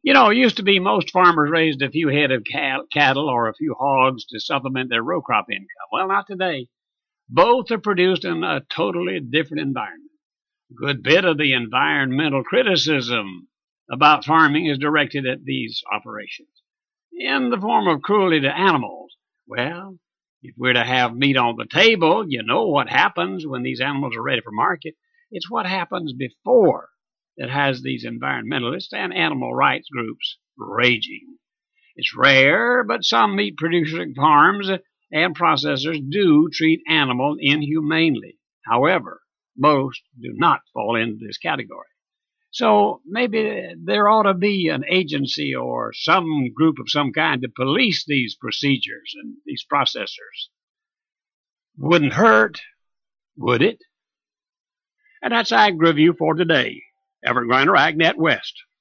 It used to be most farmers raised a few head of cattle or a few hogs to supplement their row crop income. Well, not today. Both are produced in a totally different environment. A good bit of the environmental criticism about farming is directed at these operations in the form of cruelty to animals. Well, if we're to have meat on the table, you know what happens when these animals are ready for market. It's what happens before that has these environmentalists and animal rights groups raging. It's rare, but some meat producing farms and processors do treat animals inhumanely. However, most do not fall into this category. So maybe there ought to be an agency or some group of some kind to police these procedures and these processors. Wouldn't hurt, would it? And that's Ag Review for today. Everett Griner, AgNet West.